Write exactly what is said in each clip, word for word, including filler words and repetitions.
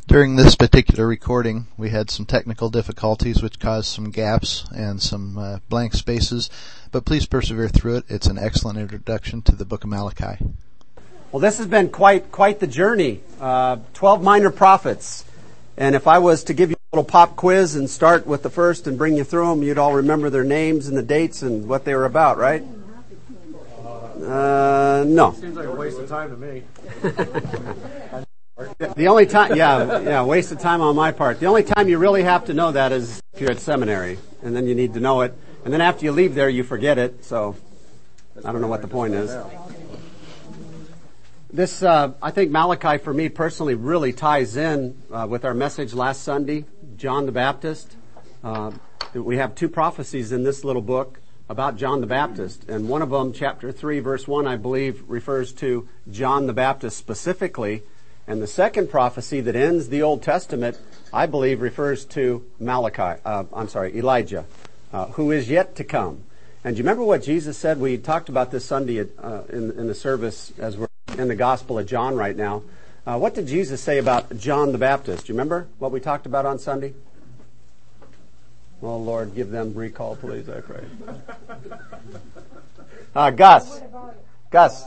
During this particular recording, we had some technical difficulties which caused some gaps and some uh, blank spaces, but please persevere through it. It's an excellent introduction to the book of Malachi. Well, this has been quite quite the journey. Uh, Twelve minor prophets. And if I was to give you a little pop quiz and start with the first and bring you through them, you'd all remember their names and the dates and what they were about, right? Uh, no. Seems like a waste of time to me. The only time, yeah, yeah, waste of time on my part. The only time you really have to know that is if you're at seminary, and then you need to know it. And then after you leave there, you forget it. So I don't know what the point is. This, uh, I think Malachi, for me personally, really ties in uh, with our message last Sunday, John the Baptist. Uh, we have two prophecies in this little book about John the Baptist, and one of them, chapter three, verse one, I believe, refers to John the Baptist specifically. And the second prophecy that ends the Old Testament, I believe, refers to Malachi, uh, I'm sorry, Elijah, uh, who is yet to come. And do you remember what Jesus said? We talked about this Sunday uh, in, in the service as we're in the Gospel of John right now. Uh, what did Jesus say about John the Baptist? Do you remember what we talked about on Sunday? Oh, Lord, give them recall, please, I pray. Uh, Gus. Gus.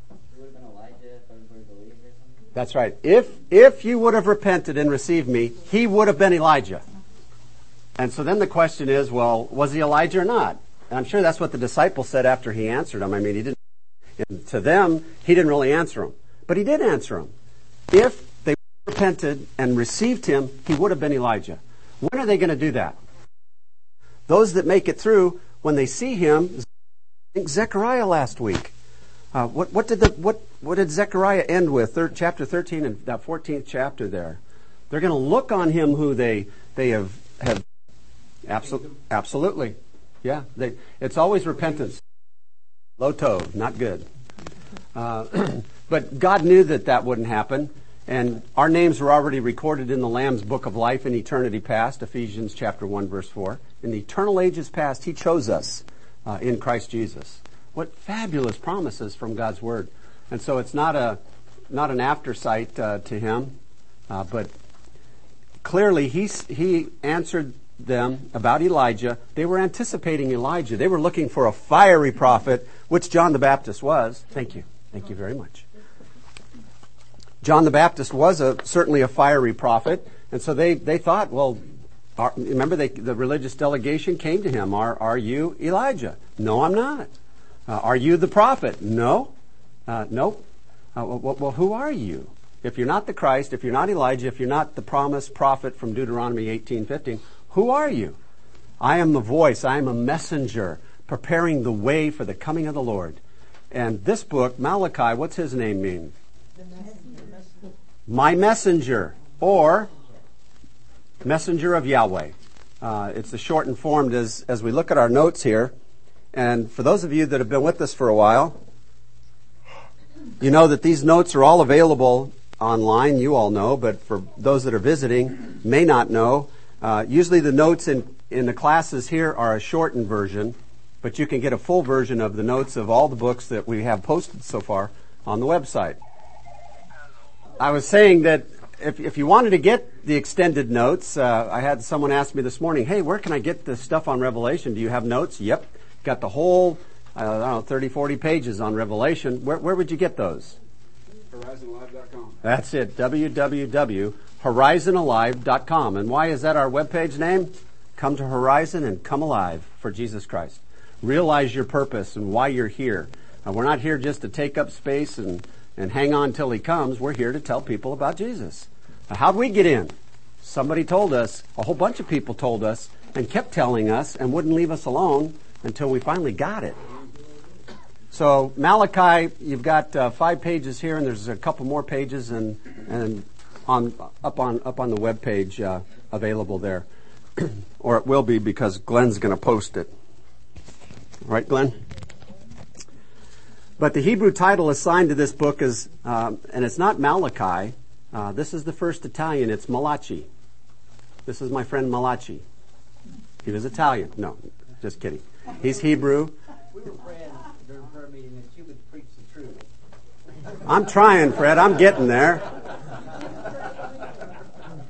That's right. If if you would have repented and received me, he would have been Elijah. And so then the question is, well, was he Elijah or not? And I'm sure that's what the disciples said after he answered them. I mean, he didn't. And to them, he didn't really answer them, but he did answer them. If they repented and received him, he would have been Elijah. When are they going to do that? Those that make it through, when they see him, I think Zechariah last week. Uh, what, what did the what what did Zechariah end with? Third, chapter thirteen and that fourteenth chapter there. They're going to look on him who they they have have absolutely absolutely, yeah. They, it's always repentance. Lo tov, not good. Uh, but God knew that that wouldn't happen, and our names were already recorded in the Lamb's Book of Life in eternity past. Ephesians chapter one verse four. In the eternal ages past, He chose us uh, in Christ Jesus. What fabulous promises from God's Word. And so it's not a not an aftersight uh, to him, uh, but clearly he, he answered them about Elijah. They were anticipating Elijah. They were looking for a fiery prophet, which John the Baptist was. Thank you. Thank you very much. John the Baptist was a, certainly a fiery prophet, and so they, they thought, well, are, remember they, the religious delegation came to him. Are, are you Elijah? No, I'm not. Uh, are you the prophet? No. Uh, nope. Uh, well, well, who are you? If you're not the Christ, if you're not Elijah, if you're not the promised prophet from Deuteronomy eighteen fifteen, who are you? I am the voice. I am a messenger preparing the way for the coming of the Lord. And this book, Malachi, what's his name mean? My messenger, or messenger of Yahweh. Uh, it's the shortened form as, as we look at our notes here. And for those of you that have been with us for a while, you know that these notes are all available online. You all know, but for those that are visiting, may not know. Uh, usually the notes in, in the classes here are a shortened version, but you can get a full version of the notes of all the books that we have posted so far on the website. I was saying that if, if you wanted to get the extended notes, uh, I had someone ask me this morning, hey, where can I get the stuff on Revelation? Do you have notes? Yep. Got the whole, uh, I don't know, thirty, forty pages on Revelation. Where, where would you get those? Horizon Alive dot com. That's it, w w w dot horizon alive dot com. And why is that our webpage name? Come to Horizon and come alive for Jesus Christ. Realize your purpose and why you're here. Uh, we're not here just to take up space and, and hang on till He comes. We're here to tell people about Jesus. Uh, how'd we get in? Somebody told us, a whole bunch of people told us, and kept telling us and wouldn't leave us alone until we finally got it. So Malachi, you've got uh, five pages here, and there's a couple more pages, and and on up on up on the web page uh, available there, or it will be because Glenn's going to post it. Right, Glenn? But the Hebrew title assigned to this book is, um, and it's not Malachi. Uh, this is the first Italian. It's Malachi. This is my friend Malachi. He was Italian. No, just kidding. He's Hebrew. We were praying during prayer meeting that you would preach the truth. I'm trying, Fred. I'm getting there.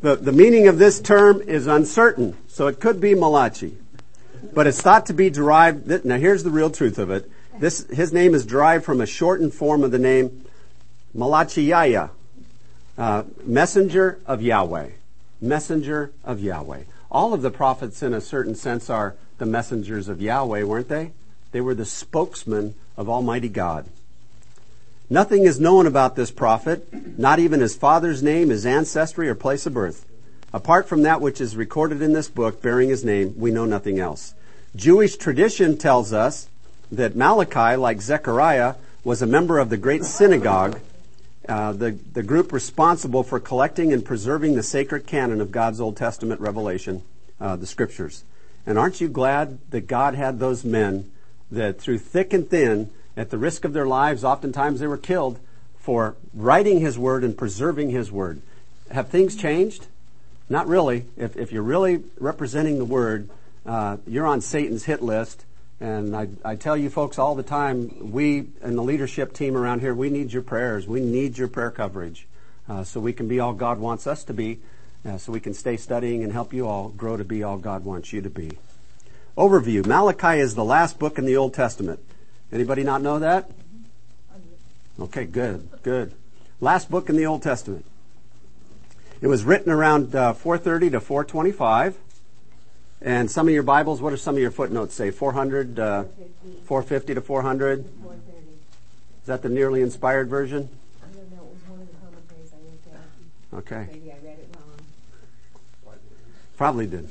The, the meaning of this term is uncertain, so it could be Malachi. But it's thought to be derived, now here's the real truth of it. This, his name is derived from a shortened form of the name Malachiah, uh, messenger of Yahweh. Messenger of Yahweh. All of the prophets in a certain sense are the messengers of Yahweh, weren't they? They were the spokesman of Almighty God. Nothing is known about this prophet, not even his father's name, his ancestry, or place of birth. Apart from that which is recorded in this book bearing his name, we know nothing else. Jewish tradition tells us that Malachi, like Zechariah, was a member of the great synagogue, uh, the, the group responsible for collecting and preserving the sacred canon of God's Old Testament revelation, uh, the scriptures. And aren't you glad that God had those men that through thick and thin, at the risk of their lives, oftentimes they were killed for writing his word and preserving his word. Have things changed? Not really. If, if you're really representing the word, uh, you're on Satan's hit list. And I, I tell you folks all the time, we and the leadership team around here, we need your prayers. We need your prayer coverage uh, so we can be all God wants us to be, uh, so we can stay studying and help you all grow to be all God wants you to be. Overview. Malachi is the last book in the Old Testament. Anybody not know that? Okay, good, good. Last book in the Old Testament. It was written around uh, four thirty to four twenty-five. And some of your Bibles, what do some of your footnotes say? four hundred, uh, four fifty to four hundred? Is that the nearly inspired version? I don't know. It was one of the commentaries I looked at. Okay. Maybe I read it wrong. Probably did.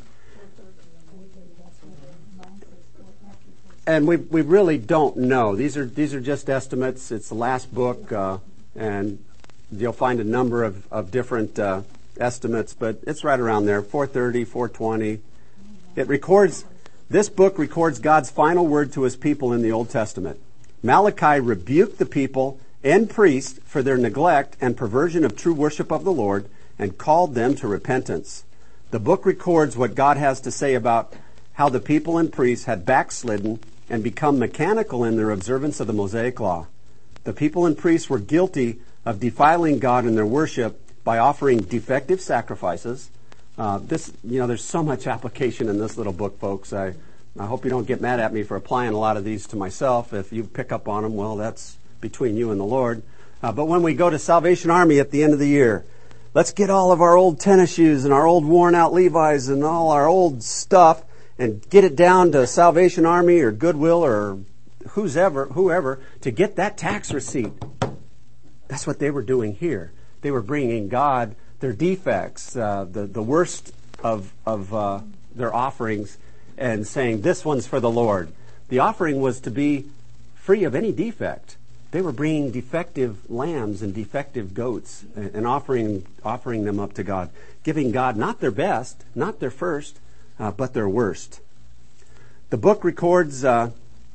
And we we really don't know. These are these are just estimates. It's the last book, uh, and you'll find a number of of different uh, estimates, but it's right around there, four thirty, four twenty. It records. This book records God's final word to his people in the Old Testament. Malachi rebuked the people and priests for their neglect and perversion of true worship of the Lord, and called them to repentance. The book records what God has to say about how the people and priests had backslidden and become mechanical in their observance of the Mosaic Law. The people and priests were guilty of defiling God in their worship by offering defective sacrifices. Uh, this, you know, there's so much application in this little book, folks. I, I hope you don't get mad at me for applying a lot of these to myself. If you pick up on them, well, that's between you and the Lord. Uh, but when we go to Salvation Army at the end of the year, let's get all of our old tennis shoes and our old worn-out Levi's and all our old stuff and get it down to Salvation Army or Goodwill or who's ever, whoever to get that tax receipt. That's what they were doing here. They were bringing God their defects, uh, the, the worst of, of uh, their offerings, and saying, this one's for the Lord. The offering was to be free of any defect. They were bringing defective lambs and defective goats and, and offering, offering them up to God, giving God not their best, not their first, Uh, but their worst. The book records uh,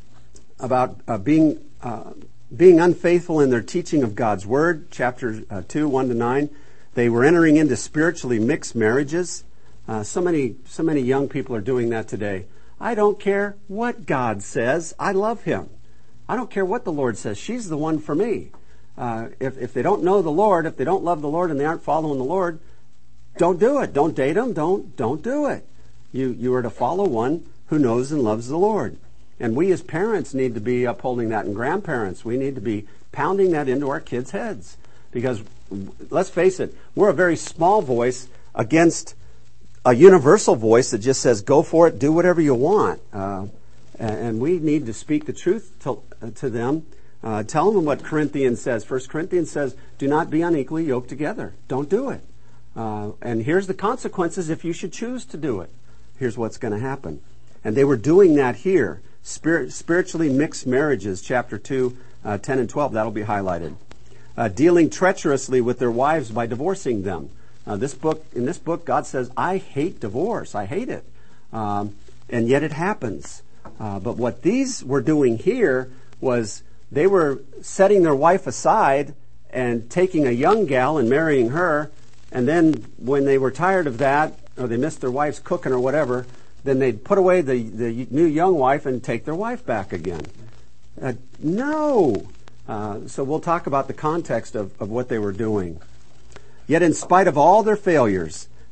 about uh, being uh, being unfaithful in their teaching of God's Word, chapter uh, two, one to nine. They were entering into spiritually mixed marriages. Uh, so many, so many young people are doing that today. I don't care what God says. I love Him. I don't care what the Lord says. She's the one for me. Uh, if if they don't know the Lord, if they don't love the Lord, and they aren't following the Lord, don't do it. Don't date them. Don't don't do it. You you are to follow one who knows and loves the Lord. And we as parents need to be upholding that, and grandparents, we need to be pounding that into our kids' heads. Because, let's face it, we're a very small voice against a universal voice that just says, go for it, do whatever you want. Uh, and we need to speak the truth to, to them. Uh, tell them what Corinthians says. First Corinthians says, do not be unequally yoked together. Don't do it. Uh, and here's the consequences if you should choose to do it. Here's what's going to happen. And they were doing that here. Spirit, spiritually mixed marriages, chapter two, uh, ten and twelve, that'll be highlighted. Uh, dealing treacherously with their wives by divorcing them. Uh, this book, in this book, God says, I hate divorce. I hate it. Um, and yet it happens. Uh, but what these were doing here was they were setting their wife aside and taking a young gal and marrying her. And then when they were tired of that, or they missed their wife's cooking or whatever, then they'd put away the, the new young wife and take their wife back again. Uh, no! Uh, so we'll talk about the context of, of what they were doing. Yet in spite of all their failures,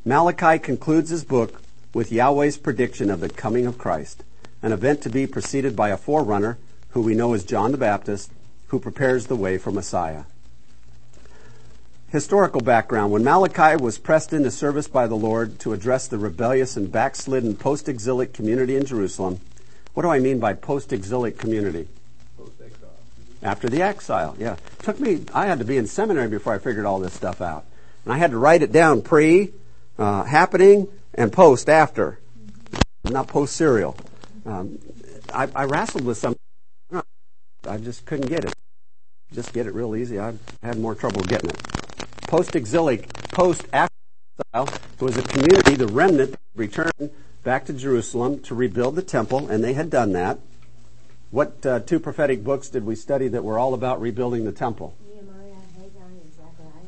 Malachi concludes his book with Yahweh's prediction of the coming of Christ, an event to be preceded by a forerunner who we know as John the Baptist, who prepares the way for Messiah. Historical background. When Malachi was pressed into service by the Lord to address the rebellious and backslidden post-exilic community in Jerusalem, what do I mean by post-exilic community? Post-exile. After the exile, yeah. Took me, I had to be in seminary before I figured all this stuff out. And I had to write it down pre, uh, happening, and post after. Not post-serial. Um, I, I wrestled with some, I just couldn't get it. Just get it real easy. I had more trouble getting it. Post-exilic, post-exile, was a community, the remnant, that returned back to Jerusalem to rebuild the temple, and they had done that. What uh, two prophetic books did we study that were all about rebuilding the temple? Nehemiah, Haggai, and Zechariah.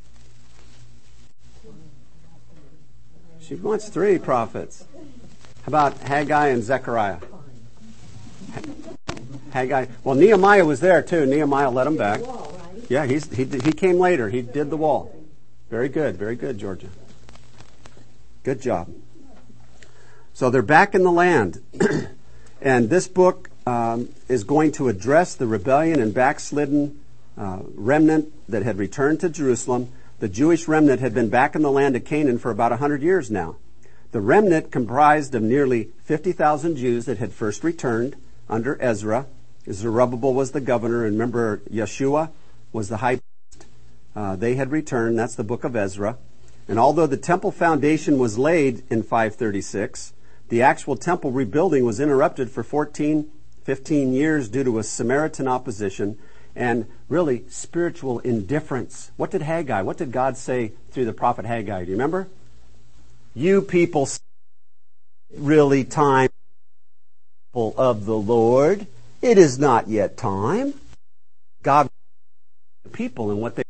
She wants three prophets. How about Haggai and Zechariah? Haggai. Well, Nehemiah was there too. Nehemiah let him back. Yeah, he's, he he came later. He did the wall. Very good, very good, Georgia. Good job. So they're back in the land. And this book um, is going to address the rebellion and backslidden uh, remnant that had returned to Jerusalem. The Jewish remnant had been back in the land of Canaan for about one hundred years now. The remnant comprised of nearly fifty thousand Jews that had first returned under Ezra. Zerubbabel was the governor, and remember Yeshua was the high priest. Uh, they had returned. That's the book of Ezra. And although the temple foundation was laid in five thirty-six, the actual temple rebuilding was interrupted for fourteen, fifteen years due to a Samaritan opposition and really spiritual indifference. What did Haggai, what did God say through the prophet Haggai? Do you remember? You people really time of the Lord. It is not yet time. God, the people and what they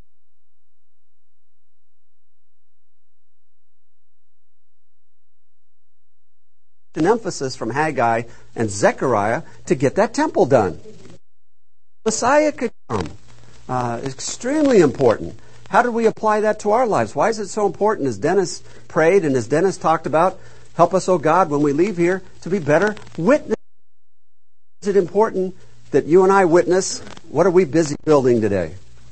an emphasis from Haggai and Zechariah to get that temple done. Messiah could come. Uh, extremely important. How do we apply that to our lives? Why is it so important, as Dennis prayed and as Dennis talked about, help us, oh God, when we leave here to be better witnesses? Is it important that you and I witness? What are we busy building today?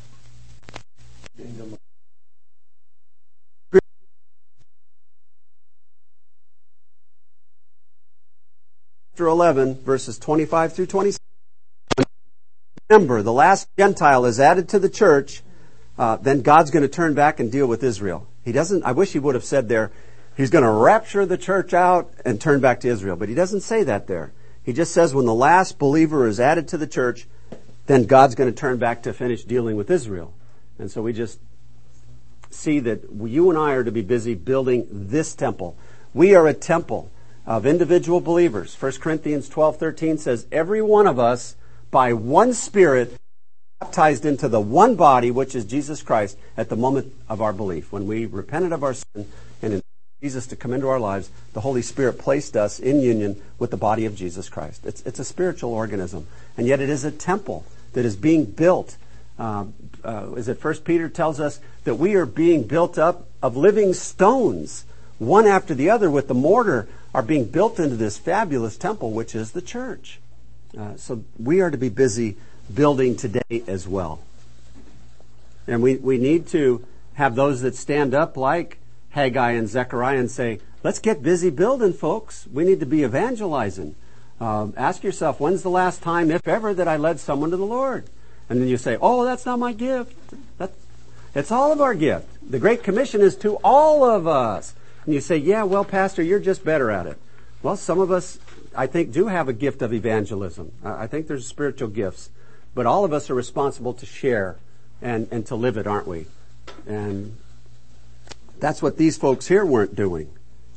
Chapter eleven, verses twenty-five through twenty-six. Remember, the last Gentile is added to the church, uh, then God's going to turn back and deal with Israel. He doesn't, I wish he would have said there, he's going to rapture the church out and turn back to Israel. But he doesn't say that there. He just says when the last believer is added to the church, then God's going to turn back to finish dealing with Israel. And so we just see that you and I are to be busy building this temple. We are a temple of individual believers. First Corinthians twelve thirteen says, every one of us by one Spirit baptized into the one body, which is Jesus Christ, at the moment of our belief. When we repented of our sin and in Jesus to come into our lives, the Holy Spirit placed us in union with the body of Jesus Christ. It's, it's a spiritual organism, and yet it is a temple that is being built. Uh, uh, is it First Peter tells us that we are being built up of living stones, one after the other, with the mortar, are being built into this fabulous temple, which is the church. Uh, so we are to be busy building today as well. And we, we need to have those that stand up like Haggai and Zechariah and say, let's get busy building, folks. We need to be evangelizing. Uh, ask yourself, when's the last time, if ever, that I led someone to the Lord? And then you say, oh, that's not my gift. That's, it's all of our gift. The Great Commission is to all of us. And you say, yeah, well, Pastor, you're just better at it. Well, some of us, I think, do have a gift of evangelism. I think there's spiritual gifts. But all of us are responsible to share and, and to live it, aren't we? And that's what these folks here weren't doing.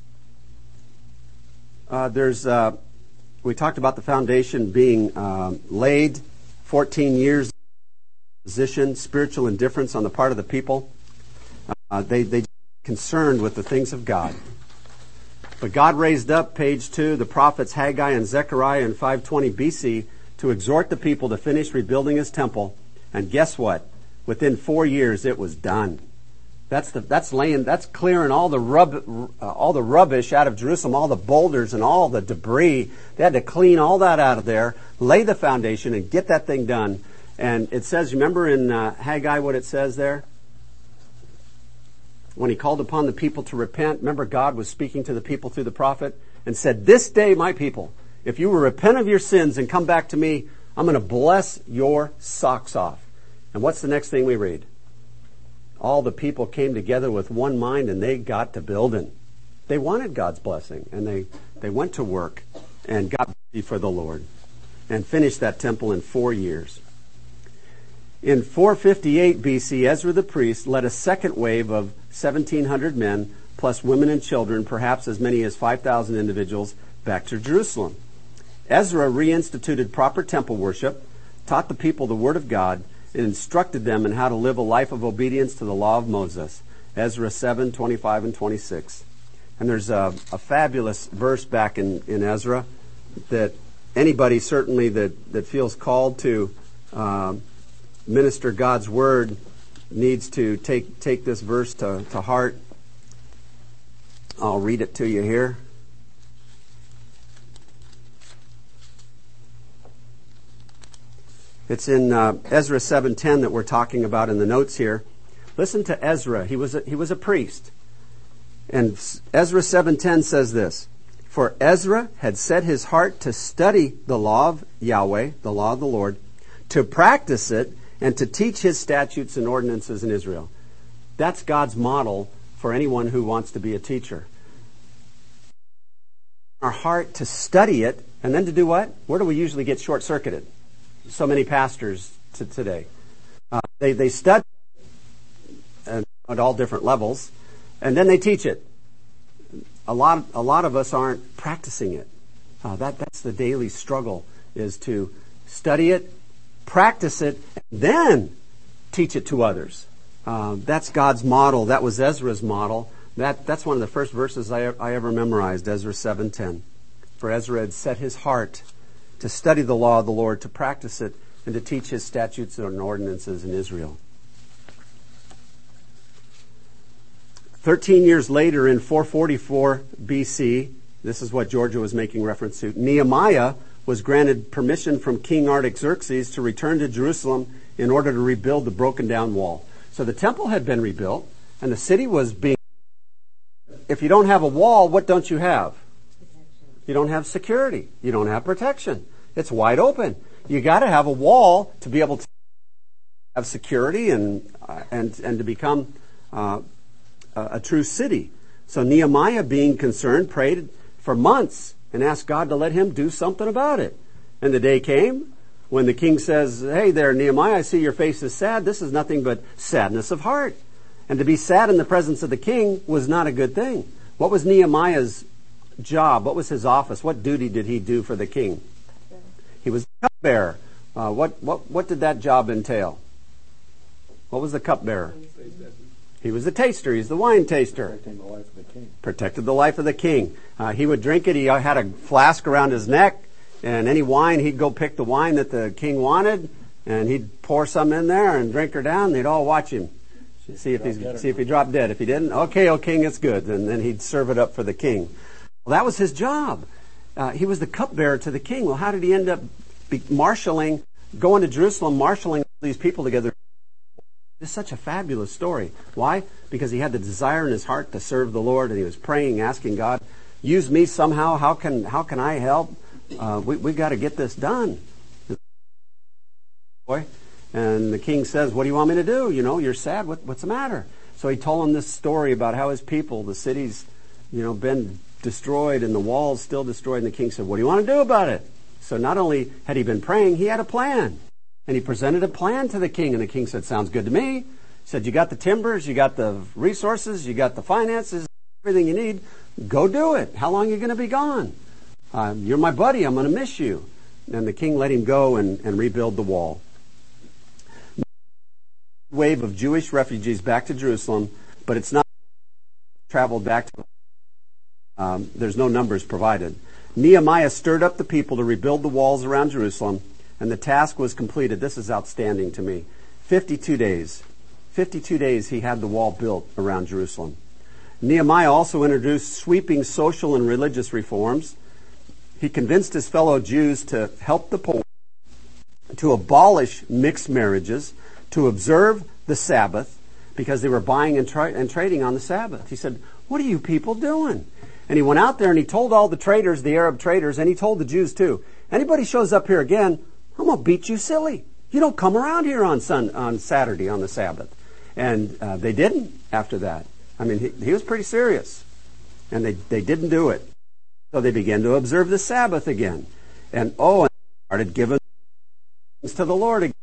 Uh, there's, uh, we talked about the foundation being um, laid, fourteen years position, spiritual indifference on the part of the people. Uh, they they concerned with the things of God. But God raised up, page two, the prophets Haggai and Zechariah in five twenty B C to exhort the people to finish rebuilding his temple. And guess what? Within four years, it was done. That's the, that's laying, that's clearing all the rub, uh, all the rubbish out of Jerusalem, all the boulders and all the debris. They had to clean all that out of there, lay the foundation, and get that thing done. And it says, remember in uh, Haggai what it says there? When he called upon the people to repent, remember God was speaking to the people through the prophet and said, this day, my people, if you will repent of your sins and come back to me, I'm going to bless your socks off. And what's the next thing we read? All the people came together with one mind and they got to building. They wanted God's blessing and they, they went to work and got busy for the Lord and finished that temple in four years. In four fifty-eight B C, Ezra the priest led a second wave of seventeen hundred men, plus women and children, perhaps as many as five thousand individuals, back to Jerusalem. Ezra reinstituted proper temple worship, taught the people the Word of God, and instructed them in how to live a life of obedience to the law of Moses. Ezra seven, twenty-five and twenty-six. And there's a, a fabulous verse back in, in Ezra that anybody certainly that, that feels called to um, minister God's Word needs to take take this verse to, to heart. I'll read it to you here. It's in uh, Ezra seven ten that we're talking about in the notes here. Listen to Ezra. He was a, he was a priest. And Ezra seven ten says this, for Ezra had set his heart to study the law of Yahweh, the law of the Lord, to practice it, and to teach his statutes and ordinances in Israel. That's God's model for anyone who wants to be a teacher. Our heart to study it, and then to do what? Where do we usually get short-circuited? So many pastors to today. Uh, they, they study at, at all different levels, and then they teach it. A lot, a lot of us aren't practicing it. Uh, that, that's the daily struggle, is to study it, practice it, and then teach it to others. Uh, that's God's model. That was Ezra's model. That, that's one of the first verses I, I ever memorized, Ezra seven ten. For Ezra had set his heart to study the law of the Lord, to practice it, and to teach his statutes and ordinances in Israel. Thirteen years later, in four forty-four B C, this is what Georgia was making reference to, Nehemiah was granted permission from King Artaxerxes to return to Jerusalem in order to rebuild the broken down wall. So the temple had been rebuilt, and the city was being... If you don't have a wall, what don't you have? You don't have security. You don't have protection. It's wide open. You got to have a wall to be able to have security and uh, and and to become uh, a, a true city. So Nehemiah, being concerned, prayed for months and asked God to let him do something about it. And the day came when the king says, hey there, Nehemiah, I see your face is sad. This is nothing but sadness of heart. And to be sad in the presence of the king was not a good thing. What was Nehemiah's job? What was his office? What duty did he do for the king? He was the cupbearer. Uh, what, what, what did that job entail? What was the cupbearer? He was the taster. He's the wine taster. Protecting the life of the king. Protected the life of the king. Uh, he would drink it. He had a flask around his neck, and any wine, he'd go pick the wine that the king wanted, and he'd pour some in there and drink her down. They'd all watch him. See if he's, see if he dropped dead. If he didn't, okay, oh king, it's good. And then he'd serve it up for the king. Well, that was his job. Uh, he was the cupbearer to the king. Well, how did he end up be marshaling, going to Jerusalem, marshaling all these people together? It's such a fabulous story. Why? Because he had the desire in his heart to serve the Lord, and he was praying, asking God, use me somehow. How can how can I help? Uh, we we got to get this done. Boy. And the king says, what do you want me to do? You know, you're sad. What, what's the matter? So he told him this story about how his people, the city's, you know, been destroyed and the walls still destroyed. And the king said, what do you want to do about it? So not only had he been praying, he had a plan. And he presented a plan to the king. And the king said, sounds good to me. He said, you got the timbers, you got the resources, you got the finances, everything you need. Go do it. How long are you going to be gone? Uh, you're my buddy. I'm going to miss you. And the king let him go and, and rebuild the wall. Wave of Jewish refugees back to Jerusalem, but it's not traveled back to um, there's no numbers provided. Nehemiah stirred up the people to rebuild the walls around Jerusalem, and the task was completed. This is outstanding to me. fifty-two days. fifty-two days he had the wall built around Jerusalem. Nehemiah also introduced sweeping social and religious reforms. He convinced his fellow Jews to help the poor, to abolish mixed marriages, to observe the Sabbath, because they were buying and, tra- and trading on the Sabbath. He said, what are you people doing? And he went out there and he told all the traders, the Arab traders, and he told the Jews too, anybody shows up here again, I'm going to beat you silly. You don't come around here on sun, on Saturday, on the Sabbath. And uh, they didn't after that. I mean, he, he was pretty serious. And they, they didn't do it. So they began to observe the Sabbath again. And oh, and started giving to the Lord again.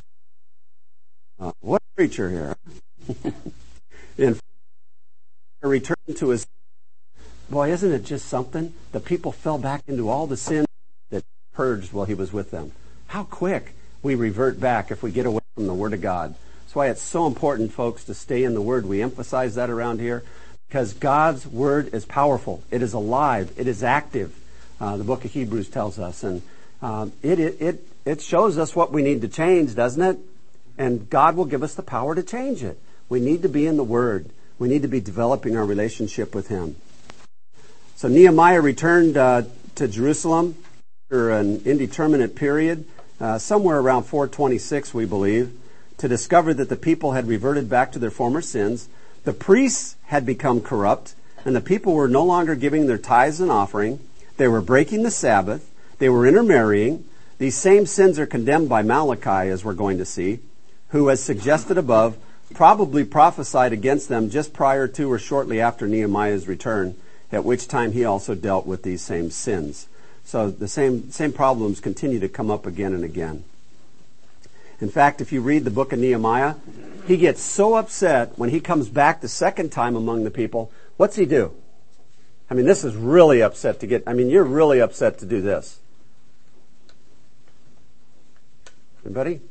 Uh, what a preacher here. And returned to his... Boy, isn't it just something? The people fell back into all the sins that purged while he was with them. How quick we revert back if we get away from the Word of God. That's why it's so important, folks, to stay in the Word. We emphasize that around here because God's Word is powerful. It is alive. It is active. Uh, the book of Hebrews tells us. And um, it, it, it, it shows us what we need to change, doesn't it? And God will give us the power to change it. We need to be in the Word. We need to be developing our relationship with Him. So Nehemiah returned uh, to Jerusalem for an indeterminate period, uh, somewhere around four twenty-six, we believe, to discover that the people had reverted back to their former sins. The priests had become corrupt, and the people were no longer giving their tithes and offering. They were breaking the Sabbath. They were intermarrying. These same sins are condemned by Malachi, as we're going to see, who, as suggested above, probably prophesied against them just prior to or shortly after Nehemiah's return, at which time he also dealt with these same sins. So the same same problems continue to come up again and again. In fact, if you read the book of Nehemiah, he gets so upset when he comes back the second time among the people. What's he do? I mean, this is really upset to get, I mean, you're really upset to do this. Anybody?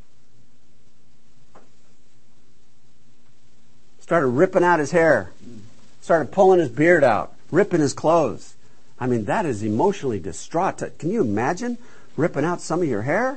Started ripping out his hair. Started pulling his beard out. Ripping his clothes. I mean, that is emotionally distraught. Can you imagine ripping out some of your hair?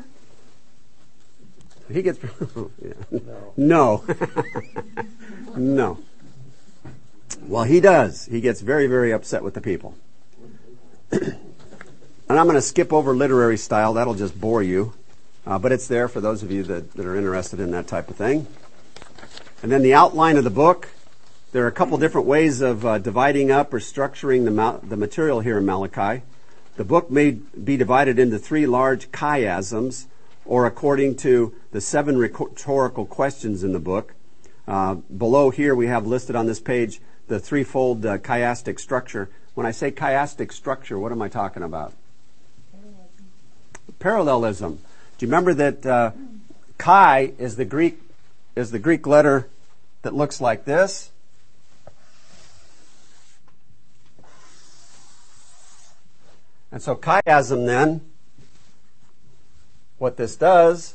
He gets... yeah. No. No. No. Well, he does. He gets very, very upset with the people. And I'm going to skip over literary style. That'll just bore you. Uh, but it's there for those of you that, that are interested in that type of thing. And then the outline of the book. There are a couple different ways of uh, dividing up or structuring the, ma- the material here in Malachi. The book may be divided into three large chiasms, or according to the seven rhetorical questions in the book. Uh, below here we have listed on this page the threefold uh, chiastic structure. When I say chiastic structure, what am I talking about? Parallelism. Parallelism. Do you remember that uh, chi is the Greek is the Greek letter that looks like this? And so chiasm then, what this does,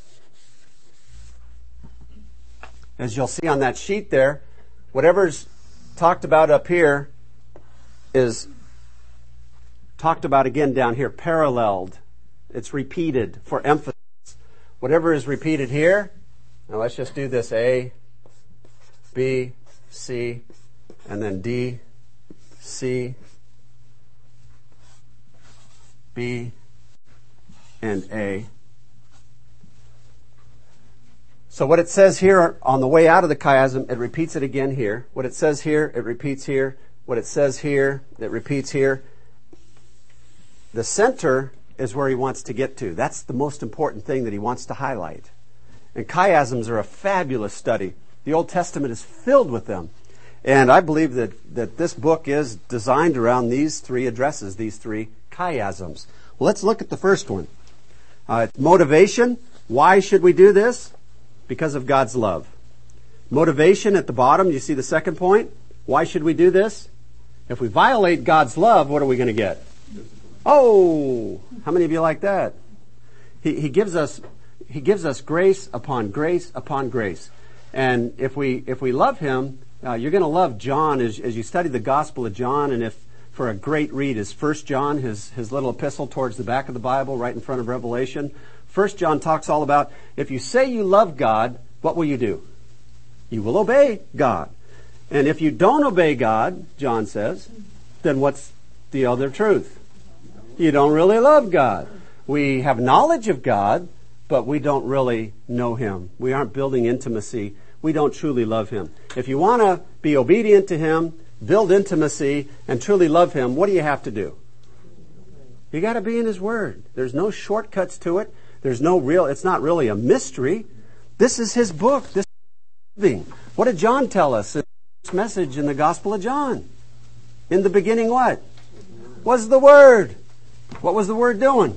as you'll see on that sheet there, whatever's talked about up here is talked about again down here, paralleled. It's repeated for emphasis. Whatever is repeated here, now let's just do this, A, B, C, and then D, C, B, and A. So what it says here on the way out of the chiasm, it repeats it again here. What it says here, it repeats here. What it says here, it repeats here. The center is where he wants to get to. That's the most important thing that he wants to highlight. And chiasms are a fabulous study. The Old Testament is filled with them. And I believe that, that this book is designed around these three addresses, these three chiasms. Well, let's look at the first one. Uh, motivation. Why should we do this? Because of God's love. Motivation at the bottom, you see the second point? Why should we do this? If we violate God's love, what are we going to get? Oh, how many of you like that? He, he gives us, he gives us grace upon grace upon grace. And if we, if we love Him, uh, you're going to love John as, as you study the Gospel of John. And if for a great read is First John, his, his little epistle towards the back of the Bible, right in front of Revelation. First John talks all about, if you say you love God, what will you do? you will obey God. And if you don't obey God, John says, then what's the other truth? You don't really love God. We have knowledge of God, but we don't really know Him. We aren't building intimacy. We don't truly love Him. If you want to be obedient to Him, build intimacy, and truly love Him, what do you have to do? You got to be in His Word. There's no shortcuts to it. There's no real, it's not really a mystery. This is His book. This is living. What did John tell us in this message in the Gospel of John? In the beginning what? Was the Word. What was the Word doing?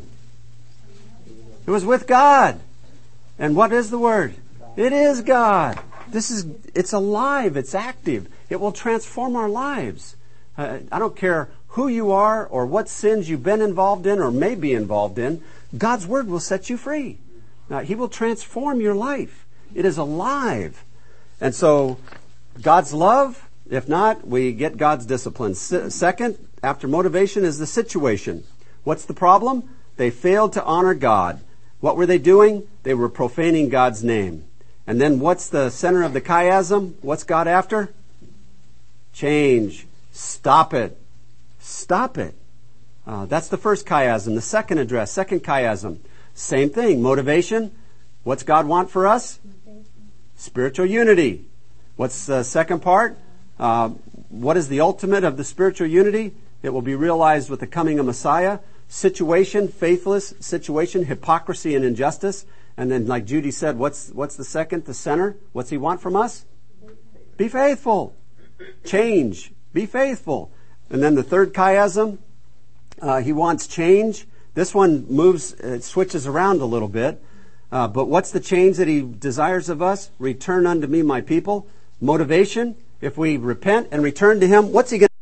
It was with God. And what is the Word? It is God. This is, it's alive. It's active. It will transform our lives. Uh, I don't care who you are or what sins you've been involved in or may be involved in. God's Word will set you free. Uh, he will transform your life. It is alive. And so, God's love, if not, we get God's discipline. Se- second, after motivation is the situation. What's the problem? They failed to honor God. What were they doing? They were profaning God's name. And then what's the center of the chiasm? What's God after? Change. Stop it. Stop it. Uh, that's the first chiasm. The second address, second chiasm. Same thing. Motivation. What's God want for us? Spiritual unity. What's the second part? Uh, what is the ultimate of the spiritual unity? It will be realized with the coming of Messiah. Situation, faithless situation, hypocrisy and injustice. And then, like Judy said, what's what's the second, the center? What's He want from us? Be faithful. Change. Be faithful. And then the third chiasm, uh, He wants change. This one moves, it switches around a little bit. Uh, but what's the change that He desires of us? Return unto me, my people. Motivation. If we repent and return to Him, what's He going to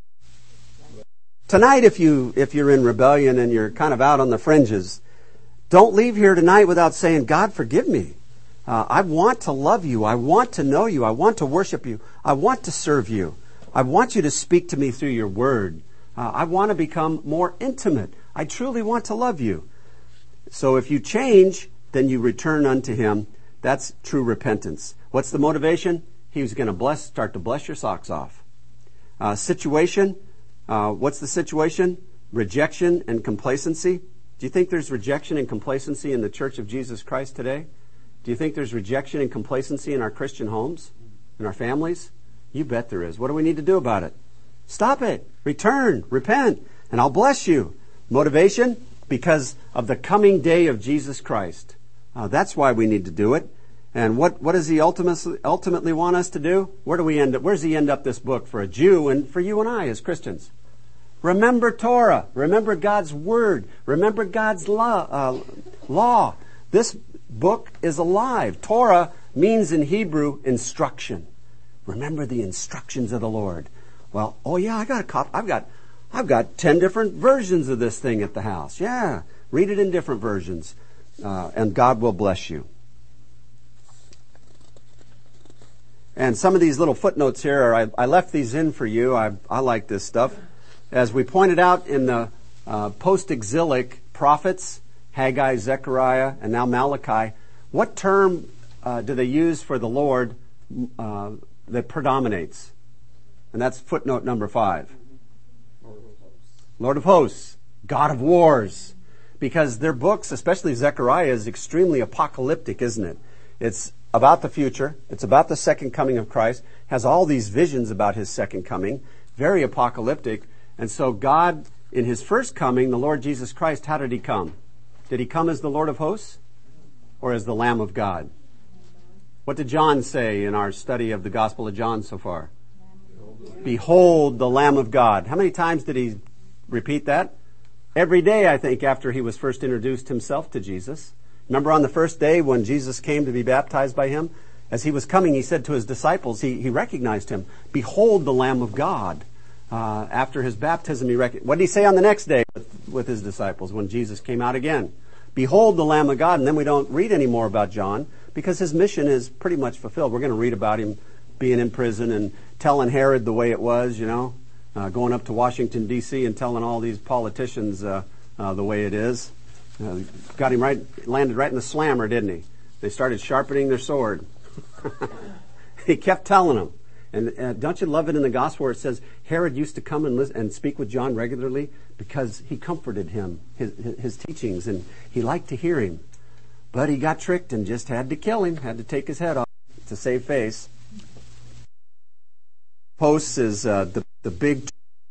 do? Tonight, if you, if you're in rebellion and you're kind of out on the fringes, don't leave here tonight without saying, God, forgive me. Uh, I want to love You. I want to know You. I want to worship You. I want to serve You. I want You to speak to me through Your Word. Uh, I want to become more intimate. I truly want to love You. So if you change, then you return unto Him. That's true repentance. What's the motivation? He was going to bless, start to bless your socks off. Uh, situation. Uh, what's the situation? Rejection and complacency. Do you think there's rejection and complacency in the Church of Jesus Christ today? Do you think there's rejection and complacency in our Christian homes, in our families? You bet there is. What do we need to do about it? Stop it. Return. Repent. And I'll bless you. Motivation? Because of the coming day of Jesus Christ. Uh, that's why we need to do it. And what, what does He ultimately, ultimately want us to do? Where do we end up? Where does He end up this book for a Jew and for you and I as Christians? Remember Torah. Remember God's Word. Remember God's law. Uh, law. This book is alive. Torah means in Hebrew instruction. Remember the instructions of the Lord. Well, oh yeah, I got a copy. I've got, I've got ten different versions of this thing at the house. Yeah, read it in different versions, uh, and God will bless you. And some of these little footnotes here, I, I left these in for you. I, I like this stuff. As we pointed out in the uh, post-exilic prophets, Haggai, Zechariah, and now Malachi, what term uh, do they use for the Lord uh, that predominates? And that's footnote number five. Lord of hosts, God of wars. Because their books, especially Zechariah, is extremely apocalyptic, isn't it? It's about the future. It's about the second coming of Christ. Has all these visions about His second coming. Very apocalyptic. And so God, in His first coming, the Lord Jesus Christ, how did He come? Did He come as the Lord of hosts or as the Lamb of God? What did John say in our study of the Gospel of John so far? Behold the Lamb of God. How many times did He repeat that? Every day, I think, after He was first introduced Himself to Jesus. Remember on the first day when Jesus came to be baptized by Him? As He was coming, He said to His disciples, He, he recognized Him. Behold the Lamb of God. Uh, after His baptism, He rec- what did He say on the next day with, with His disciples when Jesus came out again? Behold the Lamb of God. And then we don't read any more about John because his mission is pretty much fulfilled. We're going to read about him being in prison and telling Herod the way it was, you know, uh, going up to Washington, D C and telling all these politicians uh, uh, the way it is. Uh, got him right, landed right in the slammer, didn't he? They started sharpening their sword. he kept telling them. And uh, don't you love it in the gospel where it says Herod used to come and listen, and speak with John regularly because he comforted him, his, his, his teachings, and he liked to hear him. But he got tricked and just had to kill him, had to take his head off to save face. Posts is uh, the the big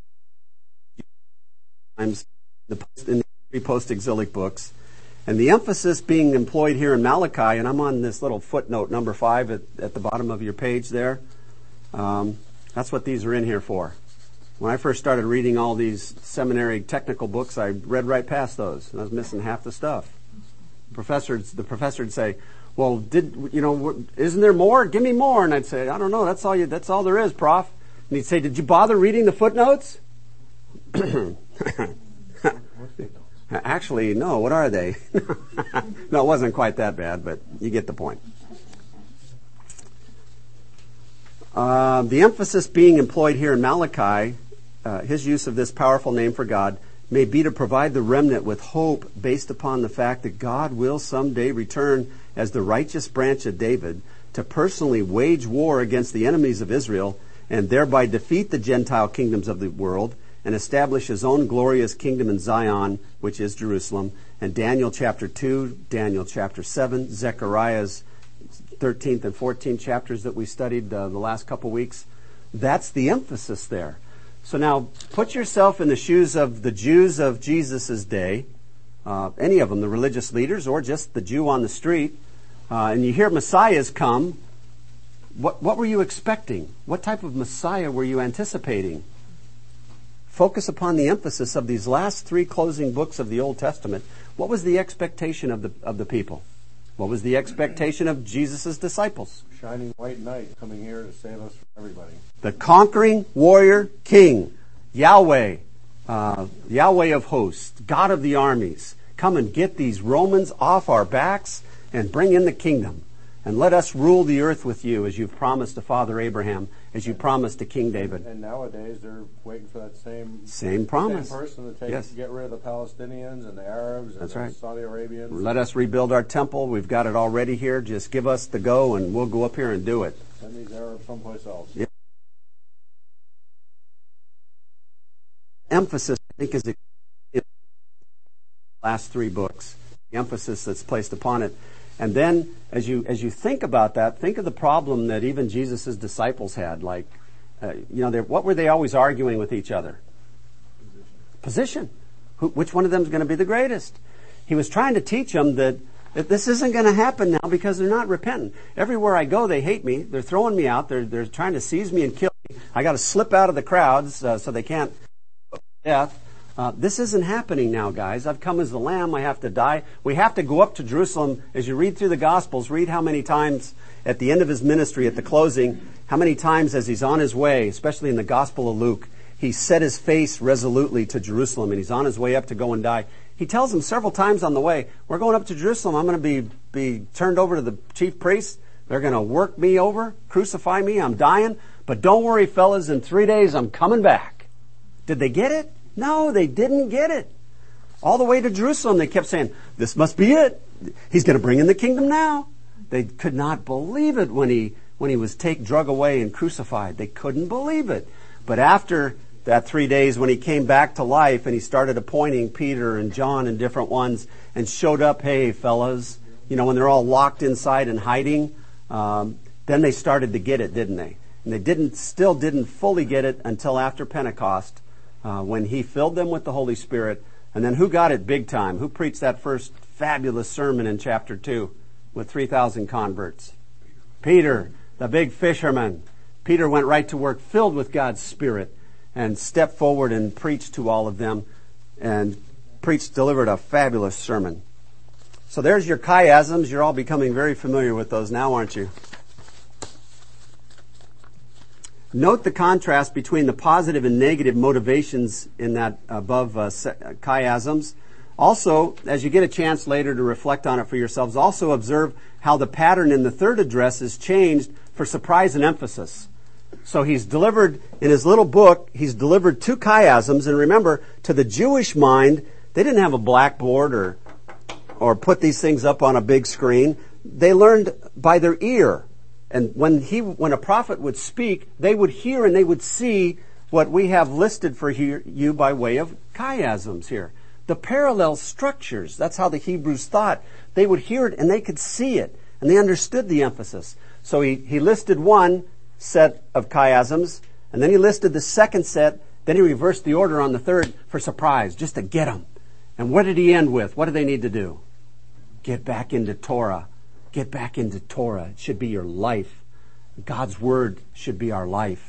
times the in the three post-exilic books, and the emphasis being employed here in Malachi. And I'm on this little footnote number five at, at the bottom of your page there. Um, that's what these are in here for. When I first started reading all these seminary technical books, I read right past those, and I was missing half the stuff. Professors, the professor would say, "Well, did you know? Isn't there more? Give me more." And I'd say, "I don't know. That's all you. That's all there is, Prof." And he'd say, "Did you bother reading the footnotes?" Actually, no. What are they? No, it wasn't quite that bad, but you get the point. Uh, the emphasis being employed here in Malachi, uh, his use of this powerful name for God, may be to provide the remnant with hope based upon the fact that God will someday return as the righteous branch of David to personally wage war against the enemies of Israel and thereby defeat the Gentile kingdoms of the world and establish his own glorious kingdom in Zion, which is Jerusalem. And Daniel chapter two, Daniel chapter seven, Zechariah's thirteenth and fourteenth chapters that we studied uh, the last couple weeks. That's the emphasis there. So now put yourself in the shoes of the Jews of Jesus' day, uh, any of them, the religious leaders or just the Jew on the street, uh, and you hear Messiah's come. What, what were you expecting? What type of Messiah were you anticipating? Focus upon the emphasis of these last three closing books of the Old Testament. What was the expectation of the of the people? What was the expectation of Jesus' disciples? Shining white knight coming here to save us from everybody. The conquering warrior king, Yahweh, uh, Yahweh of hosts, God of the armies. Come and get these Romans off our backs and bring in the kingdom. And let us rule the earth with you as you've promised to Father Abraham, as you promised to King David. And nowadays they're waiting for that same same promise. Same person to take, yes. get rid of the Palestinians and the Arabs and That's the right. Saudi Arabians. Let us rebuild our temple. We've got it already here. Just give us the go and we'll go up here and do it. Send these Arabs someplace else. Yeah. Emphasis, I think, is in the last three books. The emphasis that's placed upon it. And then, as you as you think about that, think of the problem that even Jesus' disciples had. Like, uh, you know, what were they always arguing with each other? Position. Position. Who, which one of them is going to be the greatest? He was trying to teach them that, that this isn't going to happen now because they're not repentant. Everywhere I go, they hate me. They're throwing me out. They're they're trying to seize me and kill me. I got to slip out of the crowds uh, so they can't put me to death. Uh, this isn't happening now, guys. I've come as the Lamb. I have to die. We have to go up to Jerusalem. As you read through the Gospels, read how many times at the end of his ministry, at the closing, how many times as he's on his way, especially in the Gospel of Luke, he set his face resolutely to Jerusalem, and he's on his way up to go and die. He tells them several times on the way, we're going up to Jerusalem. I'm going to be, be turned over to the chief priests. They're going to work me over, crucify me. I'm dying. But don't worry, fellas. In three days, I'm coming back. Did they get it? No, they didn't get it. All the way to Jerusalem, they kept saying, this must be it. He's going to bring in the kingdom now. They could not believe it when he when he was take, drug away and crucified. They couldn't believe it. But after that three days, when he came back to life and he started appointing Peter and John and different ones and showed up, hey, fellas, you know, when they're all locked inside and hiding, um, then they started to get it, didn't they? And they didn't, still didn't fully get it until after Pentecost. Uh, when he filled them with the Holy Spirit. And then who got it big time? Who preached that first fabulous sermon in chapter two with three thousand converts? Peter, the big fisherman. Peter went right to work filled with God's Spirit and stepped forward and preached to all of them and preached, delivered a fabulous sermon. So there's your chiasms. You're all becoming very familiar with those now, aren't you? Note the contrast between the positive and negative motivations in that above uh, chiasms. Also, as you get a chance later to reflect on it for yourselves, also observe how the pattern in the third address is changed for surprise and emphasis. So he's delivered, in his little book, he's delivered two chiasms. And remember, to the Jewish mind, they didn't have a blackboard or, or put these things up on a big screen. They learned by their ear. and when he, when a prophet would speak, they would hear and they would see what we have listed for here, you by way of chiasms here. The parallel structures. That's how the Hebrews thought. They would hear it and they could see it. And they understood the emphasis. So he, he listed one set of chiasms, and then he listed the second set, then he reversed the order on the third for surprise, just to get them. And what did he end with? What do they need to do? Get back into Torah. Get back into Torah. It should be your life. God's Word should be our life.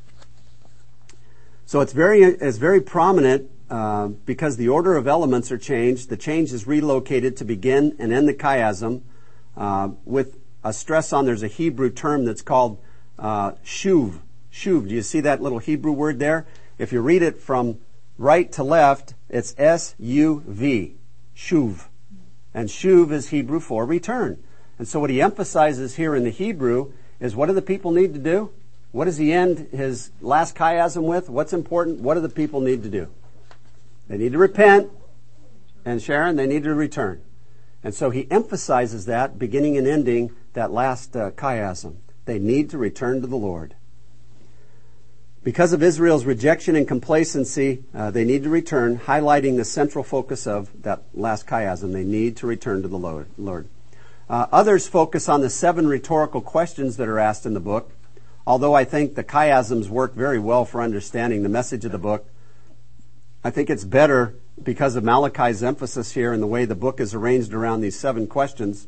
So it's very, it's very prominent uh, because the order of elements are changed. The change is relocated to begin and end the chiasm uh, with a stress on, there's a Hebrew term that's called uh, shuv. Shuv. Do you see that little Hebrew word there? If you read it from right to left, it's S U V. Shuv. And shuv is Hebrew for return. And so what he emphasizes here in the Hebrew is, what do the people need to do? What does he end his last chiasm with? What's important? What do the people need to do? They need to repent. And Sharon, they need to return. And so he emphasizes that, beginning and ending that last uh, chiasm. They need to return to the Lord. Because of Israel's rejection and complacency, uh, they need to return, highlighting the central focus of that last chiasm. They need to return to the Lord. Uh, others focus on the seven rhetorical questions that are asked in the book. Although I think the chiasms work very well for understanding the message of the book, I think it's better, because of Malachi's emphasis here and the way the book is arranged around these seven questions,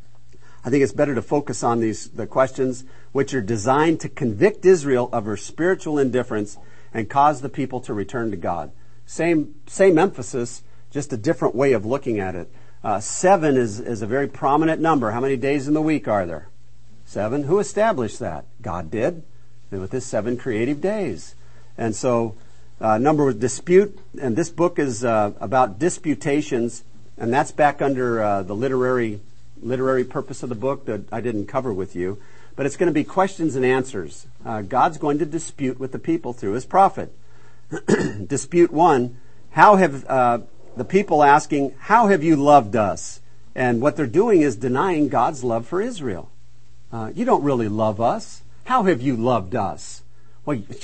I think it's better to focus on these, the questions which are designed to convict Israel of her spiritual indifference and cause the people to return to God. Same, same emphasis, just a different way of looking at it. Uh, seven is, is a very prominent number. How many days in the week are there? Seven. Who established that? God did, and with his seven creative days. And so, uh, number of dispute, and this book is uh, about disputations, and that's back under uh, the literary literary purpose of the book that I didn't cover with you. But it's going to be questions and answers. Uh, God's going to dispute with the people through his prophet. Dispute one, how have uh, the people asking, how have you loved us? And what they're doing is denying God's love for Israel. Uh, you don't really love us. How have you loved us? Well, you,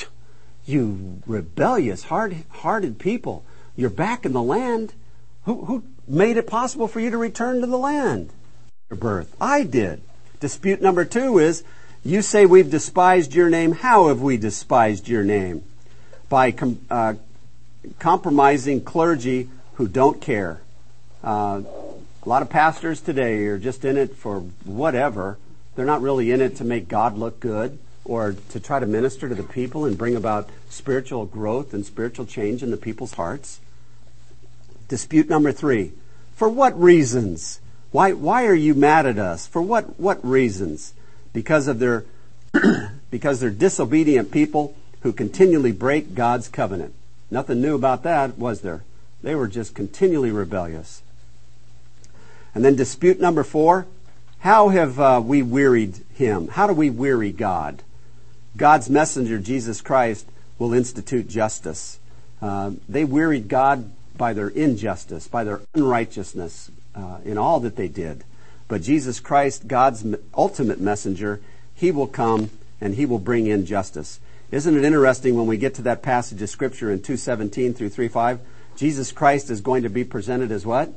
you rebellious, hard-hearted people. You're back in the land. Who, who made it possible for you to return to the land? Your birth. I did. Dispute number two is, you say we've despised your name. How have we despised your name? By com- uh, compromising clergy who don't care. Uh, a lot of pastors today are just in it for whatever. They're not really in it to make God look good or to try to minister to the people and bring about spiritual growth and spiritual change in the people's hearts. Dispute number three. For what reasons? Why, why are you mad at us? For what, what reasons? Because of their, because they're disobedient people who continually break God's covenant. Nothing new about that, was there? They were just continually rebellious. And then dispute number four. How have uh, we wearied him? How do we weary God? God's messenger, Jesus Christ, will institute justice. Uh, they wearied God by their injustice, by their unrighteousness uh, in all that they did. But Jesus Christ, God's ultimate messenger, he will come and he will bring in justice. Isn't it interesting when we get to that passage of Scripture in two seventeen through three five? Jesus Christ is going to be presented as what?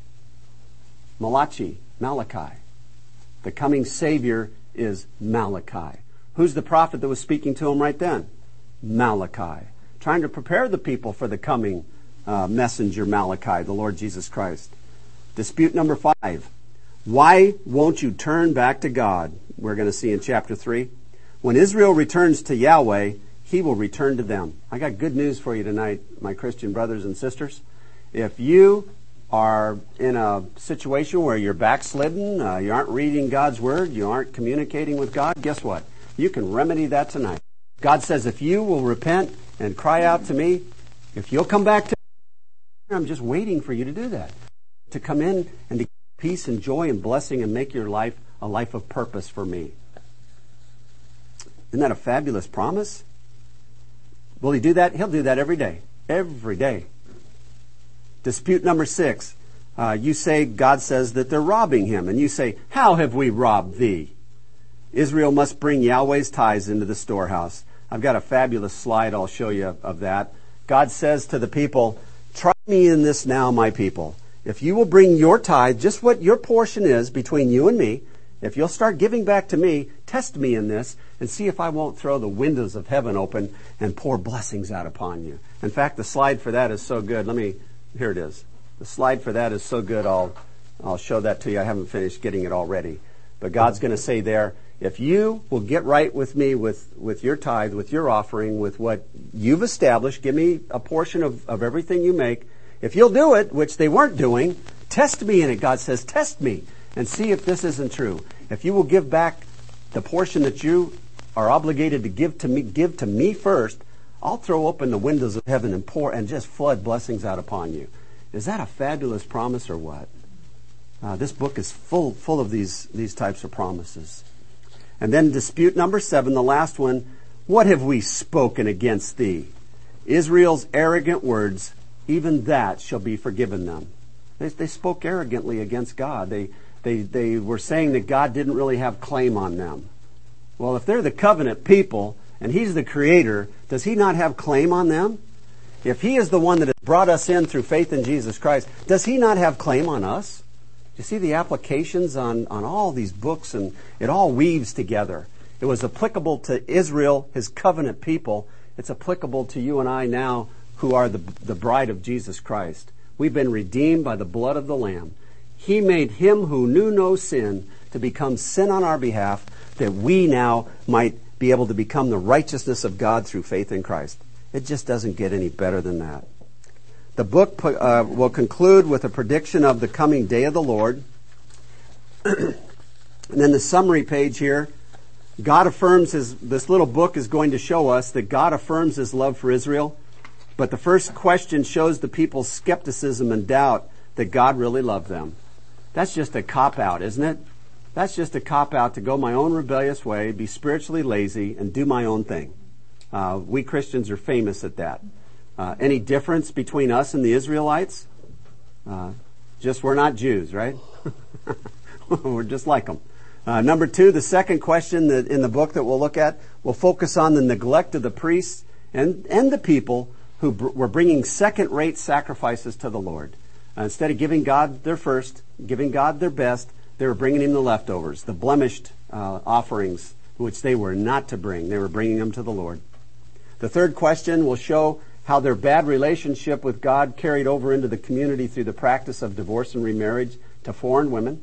Malachi, Malachi. The coming Savior is Malachi. Who's the prophet that was speaking to him right then? Malachi. Trying to prepare the people for the coming uh, messenger Malachi, the Lord Jesus Christ. Dispute number five. Why won't you turn back to God? We're going to see in chapter three. When Israel returns to Yahweh, he will return to them. I got good news for you tonight, my Christian brothers and sisters. If you are in a situation where you're backslidden, uh, you aren't reading God's Word, you aren't communicating with God, guess what? You can remedy that tonight. God says, if you will repent and cry out to me, if you'll come back to me, I'm just waiting for you to do that. To come in and to give peace and joy and blessing and make your life a life of purpose for me. Isn't that a fabulous promise? Will he do that? He'll do that every day. Every day. Dispute number six. Uh, you say, God says that they're robbing him. And you say, how have we robbed thee? Israel must bring Yahweh's tithes into the storehouse. I've got a fabulous slide I'll show you of that. God says to the people, try me in this now, my people. If you will bring your tithe, just what your portion is between you and me, if you'll start giving back to me, test me in this and see if I won't throw the windows of heaven open and pour blessings out upon you. In fact, the slide for that is so good. Let me, here it is. The slide for that is so good, I'll, I'll show that to you. I haven't finished getting it already. But God's going to say there, if you will get right with me with, with your tithe, with your offering, with what you've established, give me a portion of, of everything you make. If you'll do it, which they weren't doing, test me in it. God says, test me and see if this isn't true. If you will give back the portion that you are obligated to give to me, give to me first, I'll throw open the windows of heaven and pour and just flood blessings out upon you. Is that a fabulous promise or what? Uh, this book is full, full of these, these types of promises. And then dispute number seven, the last one. What have we spoken against thee? Israel's arrogant words, even that shall be forgiven them. They, they spoke arrogantly against God. They, they, they were saying that God didn't really have claim on them. Well, if they're the covenant people and He's the Creator, does He not have claim on them? If He is the one that has brought us in through faith in Jesus Christ, does He not have claim on us? You see the applications on, on all these books, and it all weaves together. It was applicable to Israel, His covenant people. It's applicable to you and I now who are the, the bride of Jesus Christ. We've been redeemed by the blood of the Lamb. He made Him who knew no sin to become sin on our behalf, that we now might be able to become the righteousness of God through faith in Christ. It just doesn't get any better than that. The book uh, will conclude with a prediction of the coming day of the Lord. And then the summary page here, God affirms His, this little book is going to show us that God affirms His love for Israel. But the first question shows the people's skepticism and doubt that God really loved them. That's just a cop-out, isn't it? That's just a cop-out to go my own rebellious way, be spiritually lazy, and do my own thing. Uh, we Christians are famous at that. Uh, any difference between us and the Israelites? Uh, just we're not Jews, right? We're just like them. Uh, number two, the second question that in the book that we'll look at will focus on the neglect of the priests and, and the people who br- were bringing second-rate sacrifices to the Lord. Uh, instead of giving God their first, giving God their best, they were bringing Him the leftovers, the blemished uh, offerings, which they were not to bring. They were bringing them to the Lord. The third question will show how their bad relationship with God carried over into the community through the practice of divorce and remarriage to foreign women.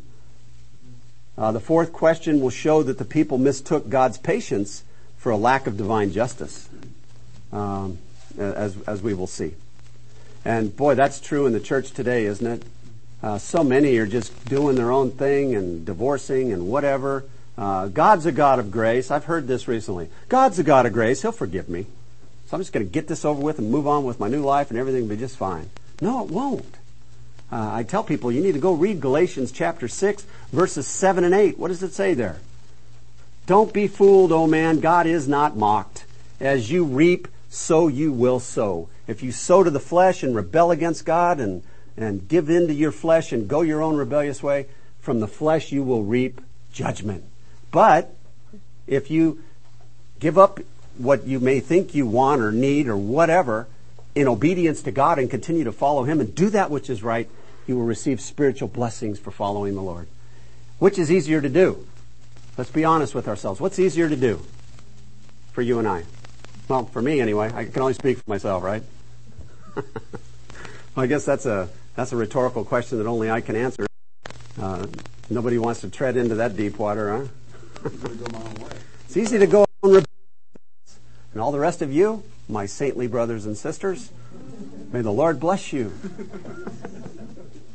Uh, the fourth question will show that the people mistook God's patience for a lack of divine justice, um, as, as we will see. And boy, that's true in the church today, isn't it? Uh, so many are just doing their own thing and divorcing and whatever. Uh, God's a God of grace. I've heard this recently. God's a God of grace. He'll forgive me. So I'm just going to get this over with and move on with my new life and everything will be just fine. No, it won't. Uh, I tell people you need to go read Galatians chapter six, verses seven and eight. What does it say there? Don't be fooled, O man. God is not mocked. As you reap, so you will sow. If you sow to the flesh and rebel against God and, and give in to your flesh and go your own rebellious way, from the flesh you will reap judgment. But if you give up what you may think you want or need or whatever in obedience to God and continue to follow Him and do that which is right, you will receive spiritual blessings for following the Lord. Which is easier to do? Let's be honest with ourselves. What's easier to do for you and I? Well, for me anyway. I can only speak for myself, right? Well, I guess that's a that's a rhetorical question that only I can answer. Uh, nobody wants to tread into that deep water, huh? It's easy to go on. And all the rest of you, my saintly brothers and sisters, may the Lord bless you.